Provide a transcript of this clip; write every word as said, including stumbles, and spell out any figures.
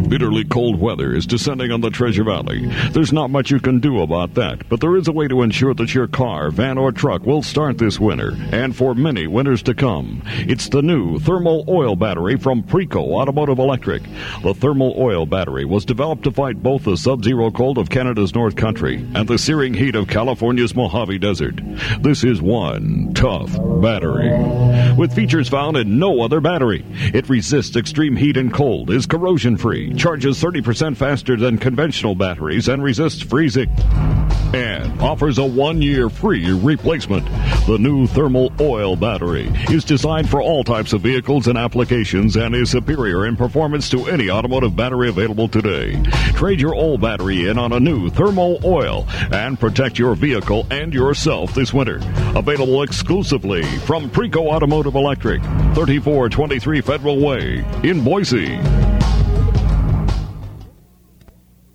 Bitterly cold weather is descending on the Treasure Valley. There's not much you can do about that, but there is a way to ensure that your car, van, or truck will start this winter, and for many winters to come. It's the new thermal oil battery from Preco Automotive Electric. The thermal oil battery was developed to fight both the sub-zero cold of Canada's North Country and the searing heat of California's Mojave Desert. This is one tough battery, with features found in no other battery. It resists extreme heat and cold, is corrosion-free, charges thirty percent faster than conventional batteries, and resists freezing, and offers a one-year free replacement. The new thermal oil battery is designed for all types of vehicles and applications and is superior in performance to any automotive battery available today. Trade your old battery in on a new thermal oil and protect your vehicle and yourself this winter. Available exclusively from Preco Automotive Electric, thirty-four twenty-three Federal Way in Boise.